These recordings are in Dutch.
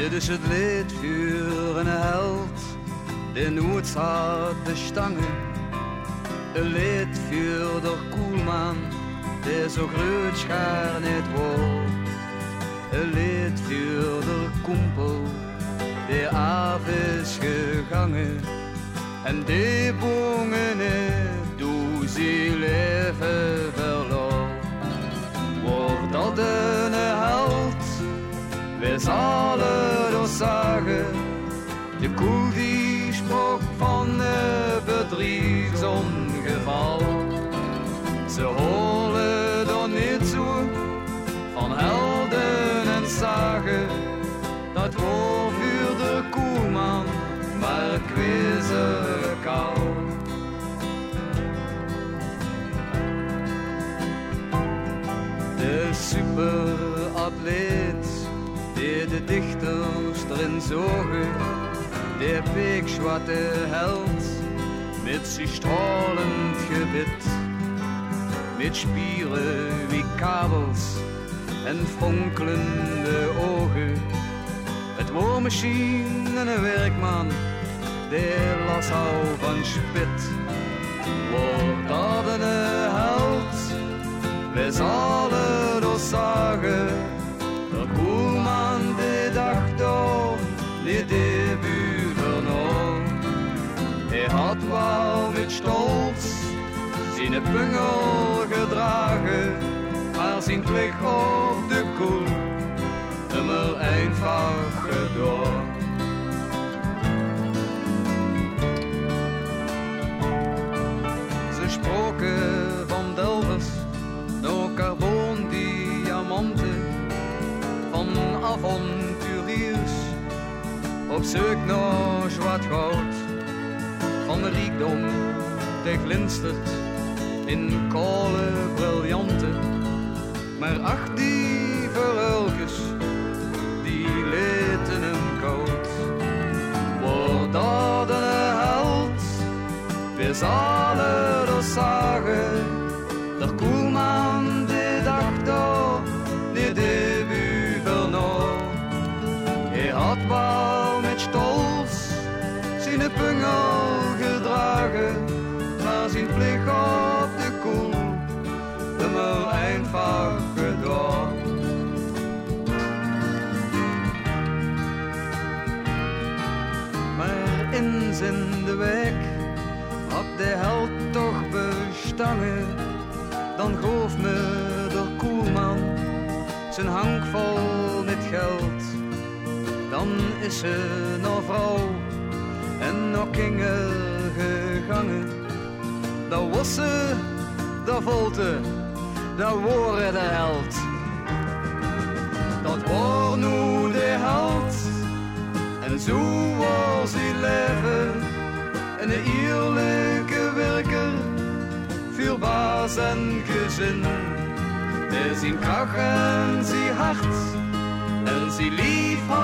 Dit is het lied voor een held, die nooit had de stangen. Een lied voor de koelman, die zo groot schaar niet wou. Een lied voor de kumpel, die af is gegangen. En die bongen niet, doe ze leven verloor. Wordt dat een held, we zullen dat zeggen. De koe die sprak van een bedriegsongeval. Ze horen dan niet zo van helden en zagen. Dat woord voor de koeman, maar kwezere kou. De superatleet, die de dichters erin zogen. De peekzwarte held, met zijn stralend gebit. Met spieren wie kabels en fonkelende ogen. Het woormachine en een werkman, die las al van spit. Wordt dat een held, wij zullen dat zagen. De koelman die dacht door, die debuut vernoot. Hij had wel met stolz zijn pungel gedragen, maar zijn plicht op de koel immer einfach gedaan. Ze spraken van delvers, door carbon-diamanten, van avonturiers op zoek naar zwart goud, van de rijkdom die glinstert in koude briljanten. Maar ach, die verhulkes, die leten hem koud. Wordt dat een held, we zullen dat zagen. De koelman die dacht door, die debuut vernoot. Hij had wel met stolz zijn pungel gedragen, maar zijn plicht op de koel immer einfach gedaan. Maar in zijn de weg had de held toch bestangen. Dan gaf me de koelman zijn handvol met geld. Dan is ze naar vrouw en naar kinger gegangen. Dat was ze, dat volte, dat waren de held. Dat was nu de held, en zo was hij leven. Een eerlijke werker, voor baas en gezin. Die zijn kracht en zijn hart, en zijn lief had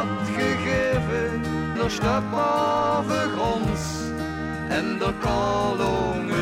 gegeven. Door stap over grond, en door kolongen.